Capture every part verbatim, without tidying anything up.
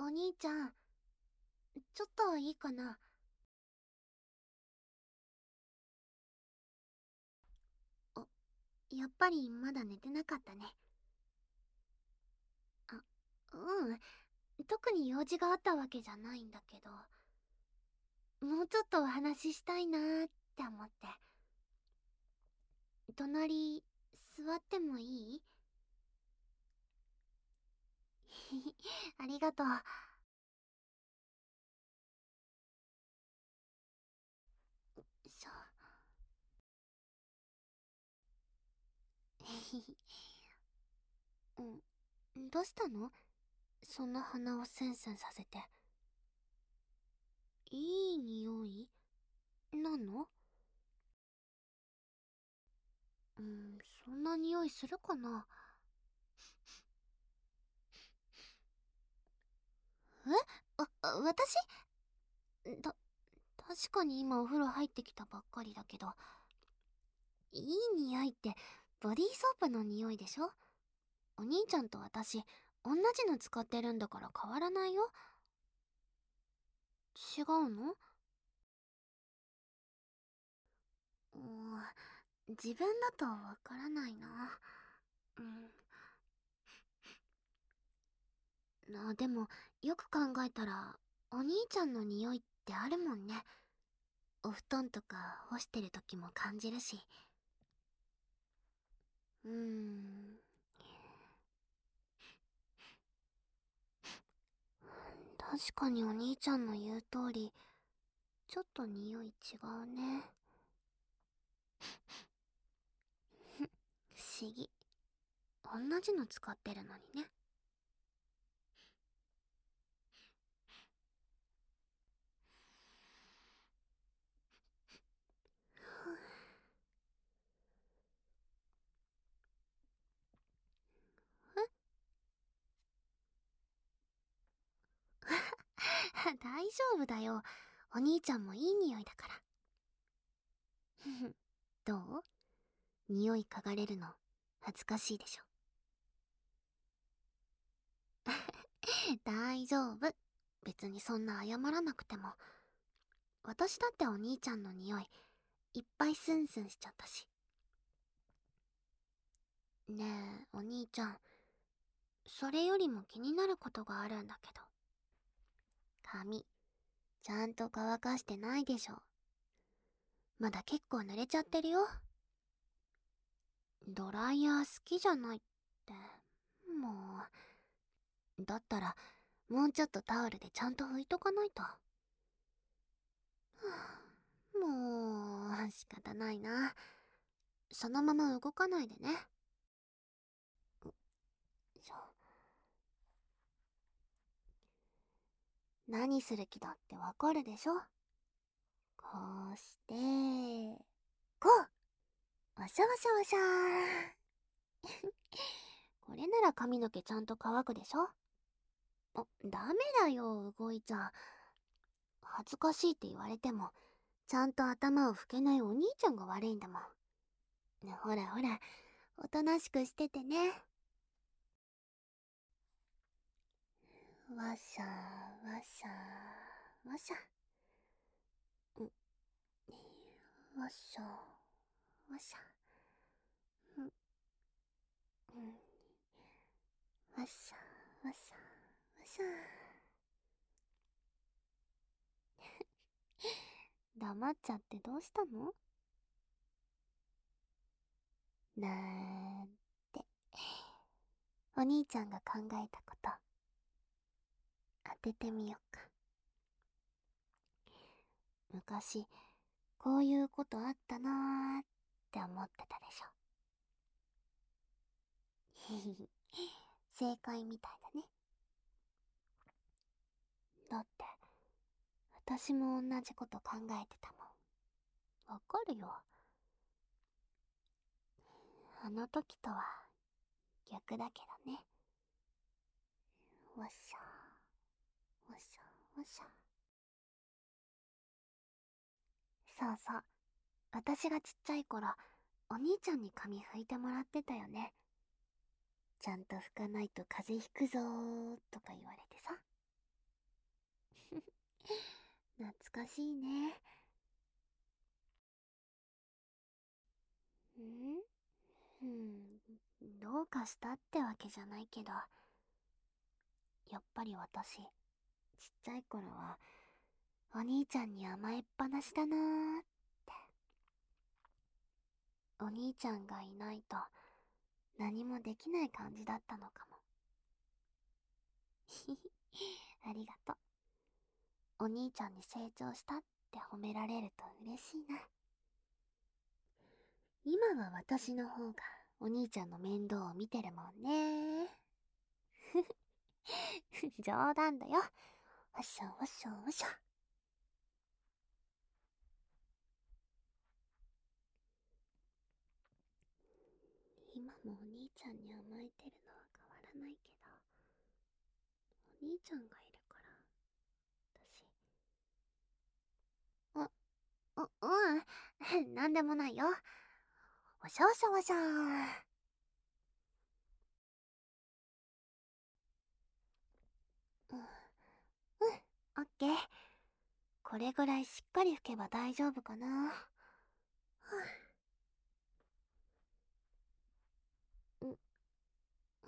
お兄ちゃん、ちょっといいかな。お、やっぱりまだ寝てなかったね。あ、うん。特に用事があったわけじゃないんだけど、もうちょっとお話ししたいなーって思って。隣、座ってもいい？ありがとう。しょ。うん、どうしたの？そんな鼻をスンスンさせて。いい匂いなの？うん、そんな匂いするかな？え？あ、私？た、確かに今お風呂入ってきたばっかりだけど、いい匂いってボディーソープの匂いでしょ？お兄ちゃんと私、同じの使ってるんだから変わらないよ。違うの？うん、自分だとわからないな。うん。な、でも、よく考えたら、お兄ちゃんの匂いってあるもんね。お布団とか干してる時も感じるし。うーん。確かにお兄ちゃんの言う通り、ちょっと匂い違うね。不思議。同じの使ってるのにね。大丈夫だよ。お兄ちゃんもいい匂いだから。どう？匂い嗅がれるの恥ずかしいでしょ？大丈夫。別にそんな謝らなくても。私だってお兄ちゃんの匂いいっぱいスンスンしちゃったし。ねえ、お兄ちゃん。それよりも気になることがあるんだけど。髪、ちゃんと乾かしてないでしょ？まだ結構濡れちゃってるよ。ドライヤー好きじゃないって。もう。だったら、もうちょっとタオルでちゃんと拭いとかないと。はぁ、もう、仕方ないな。そのまま動かないでね。しょ。何する気だってわかるでしょ？こうして、こう！わしゃわしゃわしゃー。これなら髪の毛ちゃんと乾くでしょ？あ、ダメだよ、動いちゃ。恥ずかしいって言われても、ちゃんと頭を拭けないお兄ちゃんが悪いんだもん。ね、ほらほら、おとなしくしててね。わしゃわしゃわしゃ。ん、わしゃわしゃ。ん、うん、わしゃわしゃわしゃ。黙っちゃってどうしたの？なーんて。お兄ちゃんが考えたこと、当ててみようか。昔、こういうことあったなーって思ってたでしょ？ひひひ。正解みたいだね。だって、私も同じこと考えてたもん。わかるよ。あの時とは逆だけどね。わっしゃわっしゃわっしゃ。そうそう。私がちっちゃい頃、お兄ちゃんに髪拭いてもらってたよね。ちゃんと拭かないと風邪ひくぞーとか言われてさ。 懐かしいね。んうん、どうかしたってわけじゃないけど、やっぱり私、ちっちゃい頃は、お兄ちゃんに甘えっぱなしだなーって。お兄ちゃんがいないと、何もできない感じだったのかも。ひひ、ありがとう。お兄ちゃんに成長したって褒められると嬉しいな。今は私の方がお兄ちゃんの面倒を見てるもんね。冗談だよ。わしょわしょわしょ。今もお兄ちゃんに甘えてるのは変わらないけど、お兄ちゃんがいるから、私。あ、う、うん。なんでもないよ。わしゃわしゃわしゃー。うん、うん、オッケー。これぐらいしっかり吹けば大丈夫かな。はぁ、うん、うん。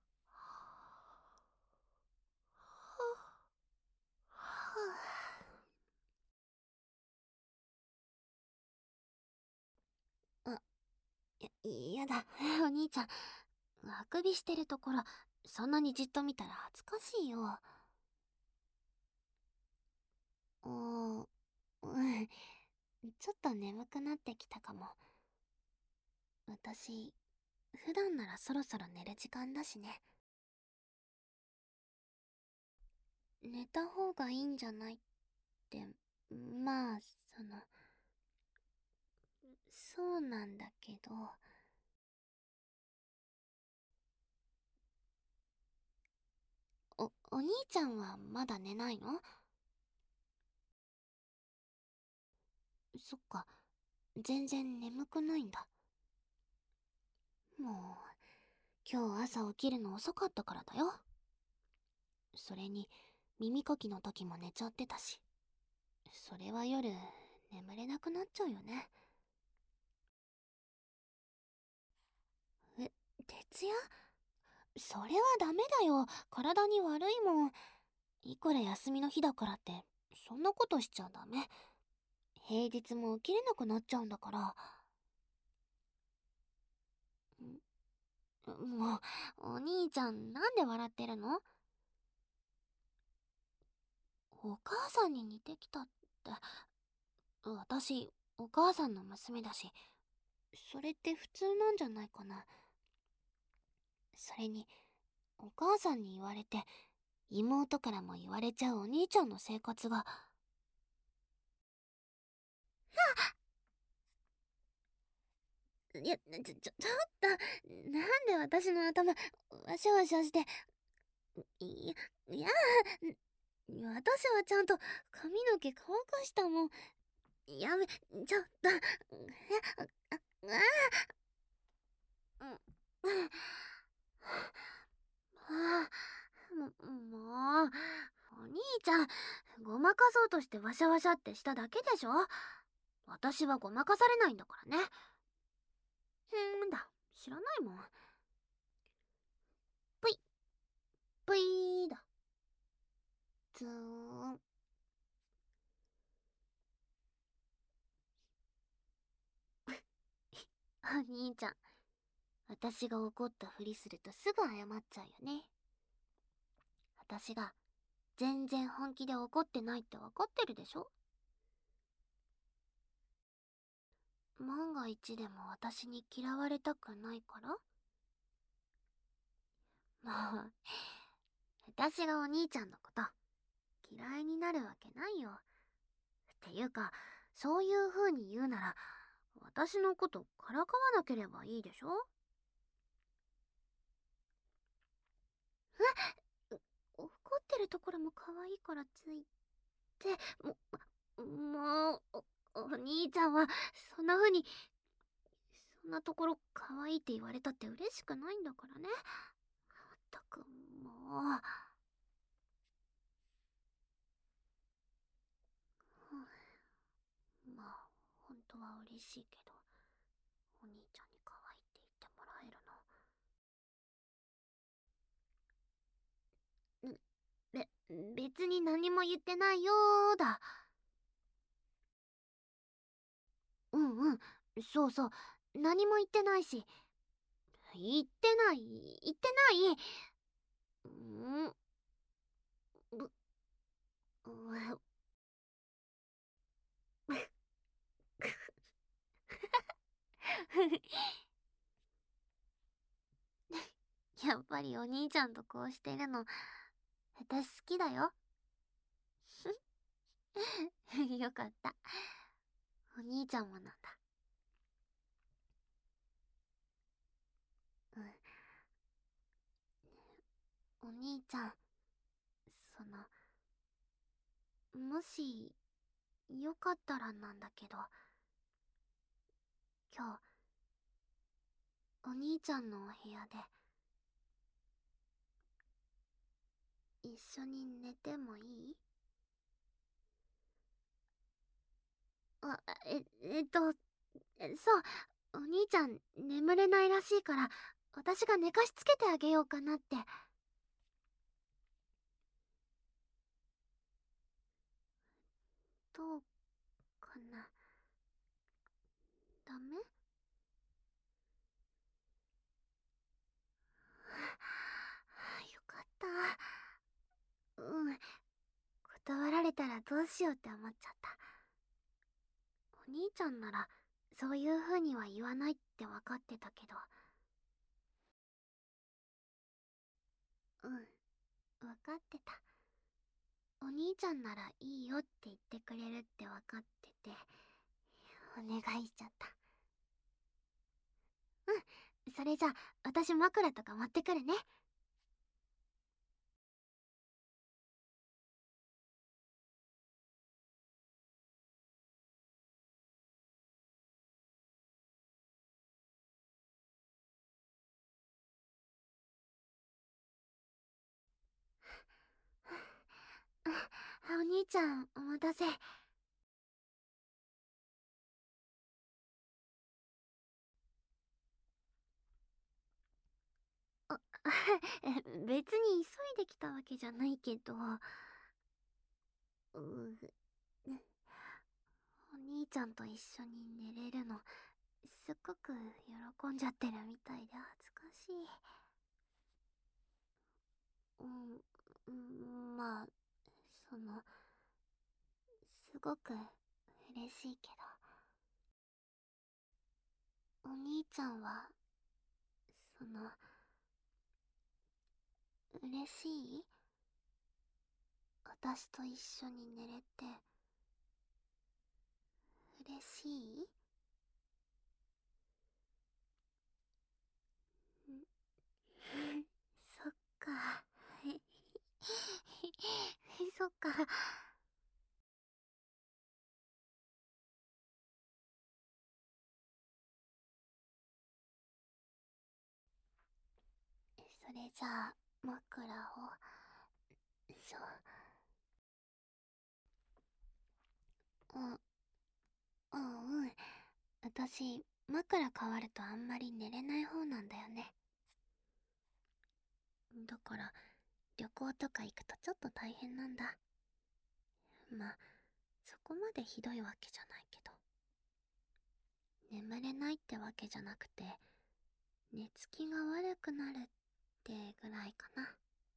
あ、や、やだ、お兄ちゃん。あくびしてるところ、そんなにじっと見たら恥ずかしいよ。うーん、うん。ちょっと眠くなってきたかも。私、普段ならそろそろ寝る時間だしね。寝た方がいいんじゃないって、まあ、その、そうなんだけど、お、お兄ちゃんはまだ寝ないの？そっか、全然眠くないんだ。もう、今日朝起きるの遅かったからだよ。それに、耳かきの時も寝ちゃってたし。それは夜、眠れなくなっちゃうよね。え、徹夜？それはダメだよ。体に悪いもん。いくら休みの日だからって、そんなことしちゃダメ。平日も起きれなくなっちゃうんだから。んもう、お兄ちゃんなんで笑ってるの？お母さんに似てきたって。私、お母さんの娘だし、それって普通なんじゃないかな。それに、お母さんに言われて、妹からも言われちゃうお兄ちゃんの生活が。いや、ちょ、ちょ、ちょっと、なんで私の頭、わしゃわしゃして、いや、いや、私はちゃんと髪の毛乾かしたもん。やめ、ちょっと、え、あ、あ、うん、あも、もう、お兄ちゃん、ごまかそうとしてワシャワシャってしただけでしょ？私はごまかされないんだからね。へんだ、知らないもん。ぷい、ぷいーだ。つーん。お兄ちゃん、私が怒ったふりするとすぐ謝っちゃうよね。私が全然本気で怒ってないってわかってるでしょ？万が一でも私に嫌われたくないから？もう、私がお兄ちゃんのこと嫌いになるわけないよ。っていうか、そういう風に言うなら、私のことからかわなければいいでしょ？え、怒ってるところも可愛いからついて、も、もう、お、お兄ちゃんは、そんな風に、そんなところ可愛いって言われたって嬉しくないんだからね。まったく、もう。 嬉しいけど、お兄ちゃんに可愛いって言ってもらえるの。ん、べ、別に何も言ってないよーだ。うんうん、そうそう、何も言ってないし。言ってない、言ってない。うん、ぶ、う、やっぱりお兄ちゃんとこうしてるの、私好きだよ。よかった。お兄ちゃんもなんだ。うん。お兄ちゃん、その、もし、よかったらなんだけど、今日、お兄ちゃんのお部屋で、一緒に寝てもいい？あ、え、えっと、えそう、お兄ちゃん眠れないらしいから、私が寝かしつけてあげようかなって。どうかな？ダメ？よかった。うん。断られたらどうしようって思っちゃった。お兄ちゃんなら、そういう風には言わないって分かってたけど。うん、分かってた。お兄ちゃんならいいよって言ってくれるって分かってて、お願いしちゃった。うん、それじゃあ、私枕とか持ってくるね。あ、お兄ちゃん、お待たせ。あ、別に急いできたわけじゃないけど、う、お兄ちゃんと一緒に寝れるの、すっごく喜んじゃってるみたいで恥ずかしい。うん、うん、まあ、その、すごく嬉しいけど、お兄ちゃんは、その、嬉しい？私と一緒に寝れて、嬉しい？そっか。そっか。それじゃあ、枕を、そう、うん、うんうん。私、枕変わるとあんまり寝れない方なんだよね。だから、旅行とか行くとちょっと大変なんだ。まあ、そこまでひどいわけじゃないけど。眠れないってわけじゃなくて、寝つきが悪くなるってぐらいかな。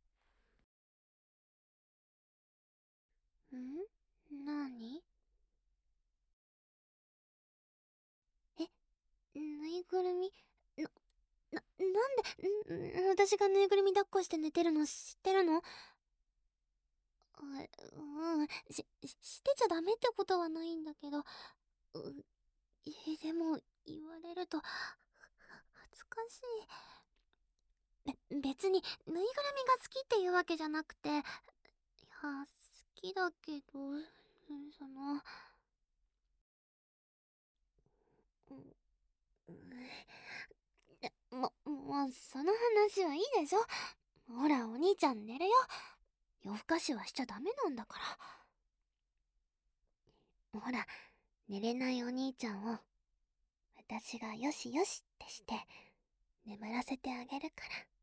ん？なに？え、ぬいぐるみ？な、な、なんで、ん、私がぬいぐるみ抱っこして寝てるの知ってるの？あ、うん、し、ししてちゃダメってことはないんだけど、う、え、でも、言われると、恥ずかしい。べ、別に、ぬいぐるみが好きっていうわけじゃなくて、いや、好きだけど、うんその、うん、うん、も、もう、その話はいいでしょ。ほら、お兄ちゃん寝るよ。夜更かしはしちゃダメなんだから。ほら、寝れないお兄ちゃんを私がよしよしってして眠らせてあげるから。